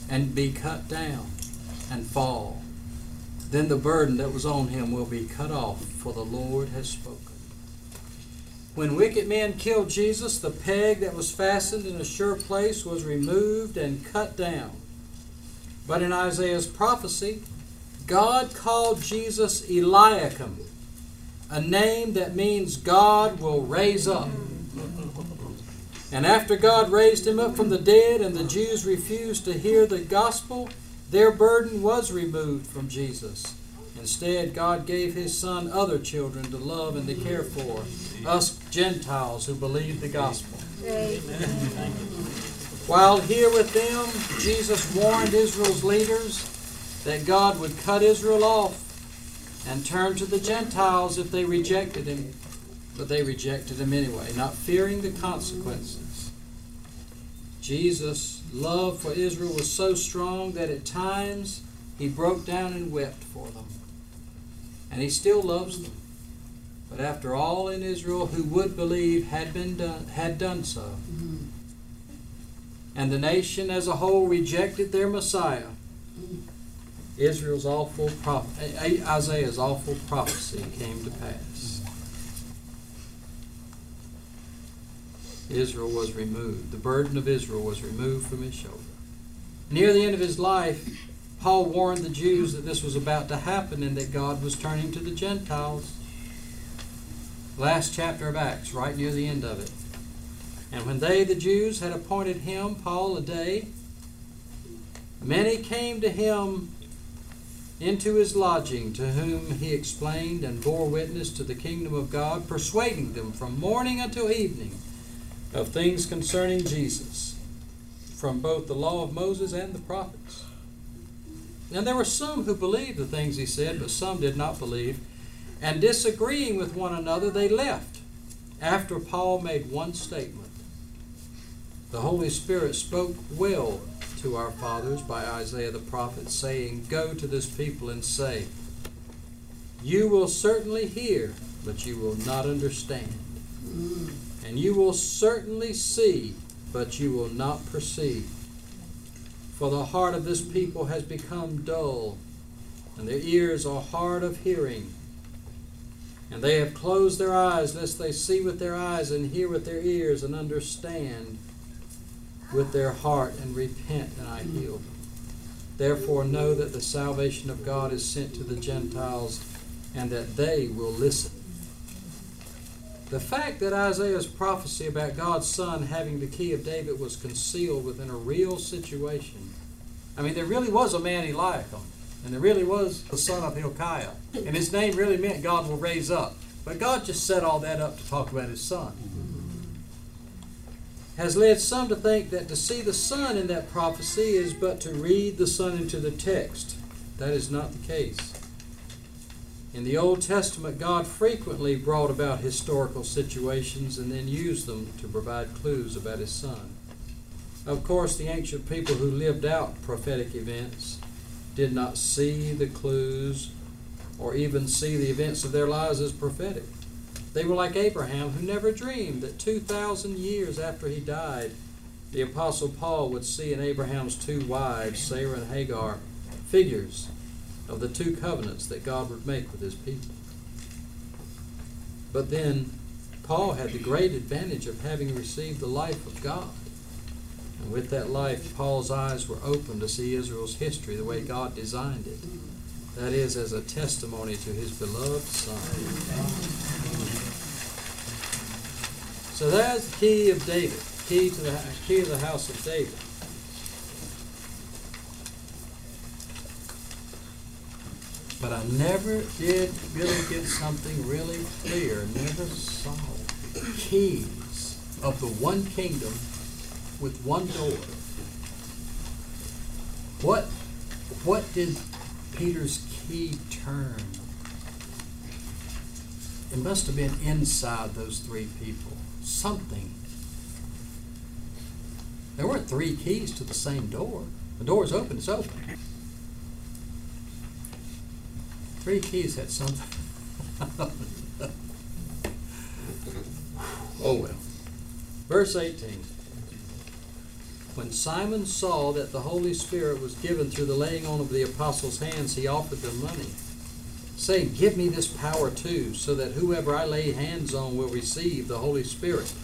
and be cut down and fall. Then the burden that was on him will be cut off, for the Lord has spoken. When wicked men killed Jesus, the peg that was fastened in a sure place was removed and cut down. But in Isaiah's prophecy, God called Jesus Eliakim, a name that means God will raise up. And after God raised him up from the dead and the Jews refused to hear the gospel, their burden was removed from Jesus. Instead, God gave his Son other children to love and to care for, us Gentiles who believe the gospel. Amen. While here with them, Jesus warned Israel's leaders that God would cut Israel off and turn to the Gentiles if they rejected him. But they rejected him anyway, not fearing the consequences. Jesus' love for Israel was so strong that at times he broke down and wept for them. And he still loves them. But after all in Israel who would believe had done so, and the nation as a whole rejected their Messiah, Isaiah's awful prophecy came to pass. Israel was removed. The burden of Israel was removed from his shoulder. Near the end of his life, Paul warned the Jews that this was about to happen and that God was turning to the Gentiles. Last chapter of Acts, right near the end of it. And when they, the Jews, had appointed him, Paul, a day, many came to him into his lodging, to whom he explained and bore witness to the kingdom of God, persuading them from morning until evening of things concerning Jesus, from both the law of Moses and the prophets. And there were some who believed the things he said, but some did not believe. And disagreeing with one another, they left, after Paul made one statement. The Holy Spirit spoke well to our fathers by Isaiah the prophet, saying, "Go to this people and say, you will certainly hear, but you will not understand. And you will certainly see, but you will not perceive. For the heart of this people has become dull, and their ears are hard of hearing. And they have closed their eyes, lest they see with their eyes and hear with their ears and understand with their heart and repent, and I heal them. Therefore know that the salvation of God is sent to the Gentiles, and that they will listen." The fact that Isaiah's prophecy about God's Son having the key of David was concealed within a real situation. I mean, there really was a man Eliakim, and there really was the son of Hilkiah, and his name really meant God will raise up. But God just set all that up to talk about his Son. Has led some to think that to see the Son in that prophecy is but to read the Son into the text. That is not the case. In the Old Testament, God frequently brought about historical situations and then used them to provide clues about his Son. Of course, the ancient people who lived out prophetic events did not see the clues or even see the events of their lives as prophetic. They were like Abraham, who never dreamed that 2,000 years after he died, the Apostle Paul would see in Abraham's two wives, Sarah and Hagar, figures of the two covenants that God would make with his people. But then Paul had the great advantage of having received the life of God. And with that life, Paul's eyes were open to see Israel's history the way God designed it. That is, as a testimony to his beloved Son. So that's the key of David, key of the house of David. But I never did really get something really clear, never saw the keys of the one kingdom with one door. What did Peter's key turn? It must have been inside those three people. Something. There weren't three keys to the same door. The door is open, it's open. Three keys had something. Oh well. Verse 18. When Simon saw that the Holy Spirit was given through the laying on of the apostles' hands, he offered them money, saying, "Give me this power too, so that whoever I lay hands on will receive the Holy Spirit."